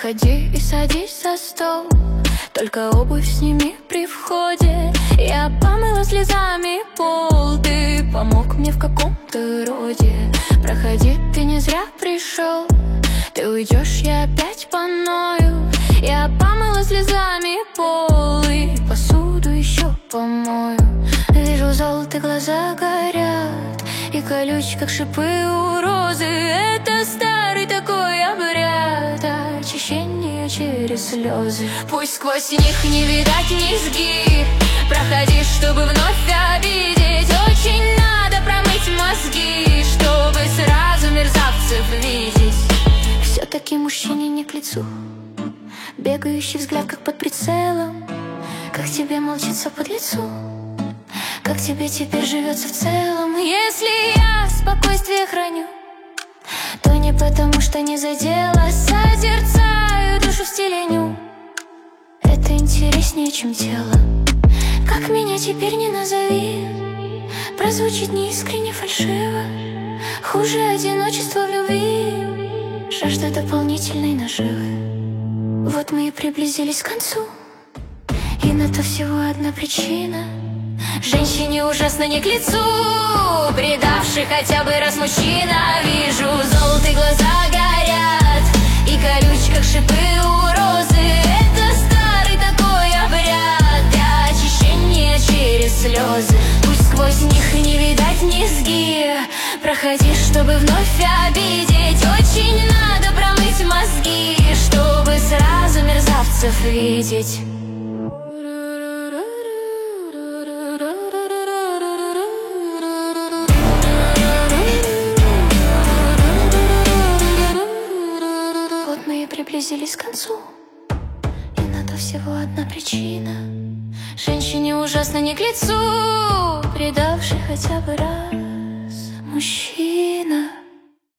Проходи и садись за стол, только обувь сними при входе. Я помыла слезами пол, ты помог мне в каком-то роде. Проходи, ты не зря пришел, ты уйдешь, я опять поною. Я помыла слезами пол и посуду еще помою. Вижу, золотые глаза горят и колючие, как шипы у розы. Это старый такой обряд, очищение через слезы. Пусть сквозь них не видать низги, проходи, чтобы вновь обидеть. Очень надо промыть мозги, чтобы сразу мерзавцев видеть. Все-таки мужчине не к лицу бегающий взгляд, как под прицелом. Как тебе молчится под лицу, как тебе теперь живется в целом. Если я спокойствие храню, то не потому, что не задела. Созерцаю душу в стиле ню, это интереснее, чем тело. Как меня теперь не назови, прозвучит неискренне, фальшиво. Хуже одиночества в любви, жажда дополнительной наживы. Вот мы и приблизились к концу, и на то всего одна причина. Женщине ужасно не к лицу, предавший хотя бы раз мужчина. Вижу, золотые глаза горят и колючие, как шипы у розы. Это старый такой обряд для очищения через слезы. Пусть сквозь них не видать низги, проходи, чтобы вновь обидеть. Очень надо промыть мозги, чтобы сразу мерзавцев видеть. Приблизились к концу, и на то всего одна причина. Женщине ужасно не к лицу, предавший хотя бы раз мужчина.